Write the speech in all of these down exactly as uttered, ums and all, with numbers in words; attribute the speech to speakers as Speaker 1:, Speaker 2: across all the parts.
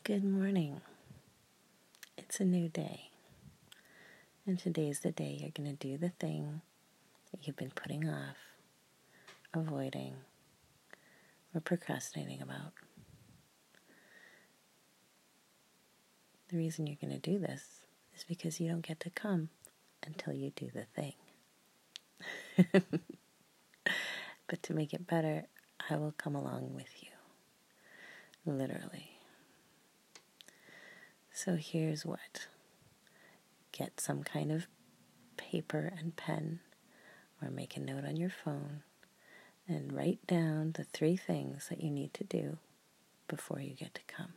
Speaker 1: Good morning. It's a new day. And today's the day you're going to do the thing that you've been putting off, avoiding, or procrastinating about. The reason you're going to do this is because you don't get to come until you do the thing. But to make it better, I will come along with you. Literally. So here's what. Get some kind of paper and pen, or make a note on your phone, and write down the three things that you need to do before you get to come.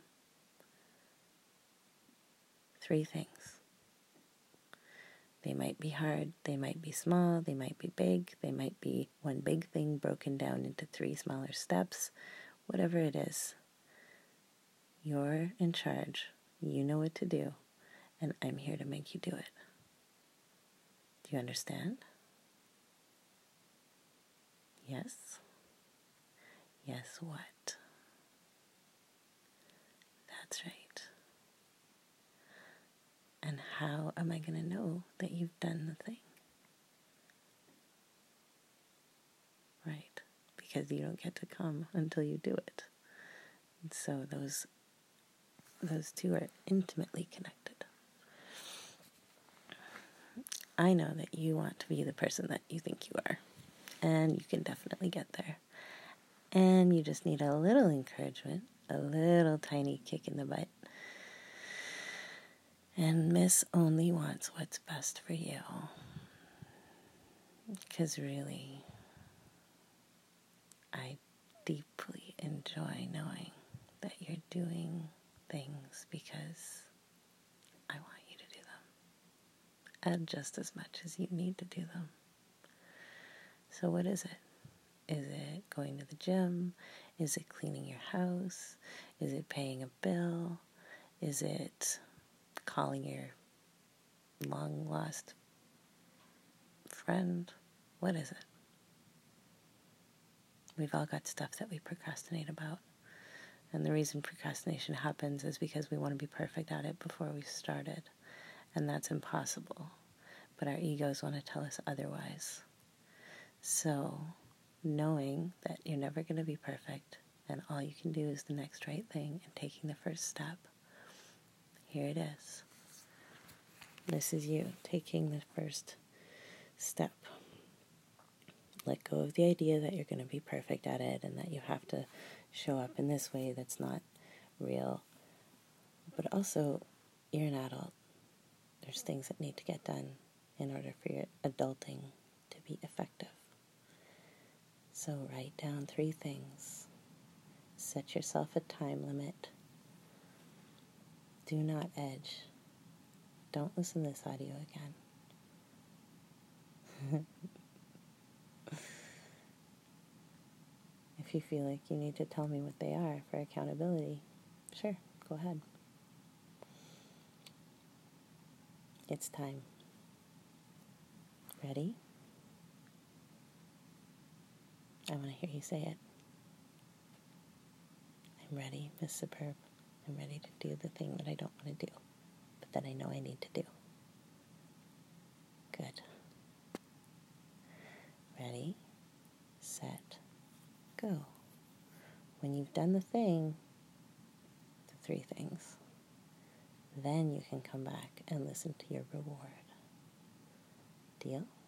Speaker 1: Three things. They might be hard, they might be small, they might be big, they might be one big thing broken down into three smaller steps. Whatever it is, you're in charge. You know what to do, and I'm here to make you do it. Do you understand? Yes? Yes, what? That's right. And how am I going to know that you've done the thing? Right. Because you don't get to come until you do it. And so those those two are intimately connected. I know that you want to be the person that you think you are. And you can definitely get there. And you just need a little encouragement, a little tiny kick in the butt. And Miss only wants what's best for you. Because really, I deeply enjoy knowing that you're doing things because I want you to do them. And just as much as you need to do them. So what is it? Is it going to the gym? Is it cleaning your house? Is it paying a bill? Is it calling your long-lost friend? What is it? We've all got stuff that we procrastinate about. And the reason procrastination happens is because we want to be perfect at it before we started. And that's impossible. But our egos want to tell us otherwise. So, knowing that you're never going to be perfect and all you can do is the next right thing and taking the first step, here it is. This is you taking the first step. Let go of the idea that you're going to be perfect at it and that you have to show up in this way that's not real. But also, you're an adult. There's things that need to get done in order for your adulting to be effective. So write down three things. Set yourself a time limit. Do not edge. Don't listen to this audio again. If you feel like you need to tell me what they are for accountability, sure, go ahead. It's time. Ready? I want to hear you say it. I'm ready, Miss Superb. I'm ready to do the thing that I don't want to do, but that I know I need to do. Good. Ready, set, go. When you've done the thing, the three things, then you can come back and listen to your reward. Deal?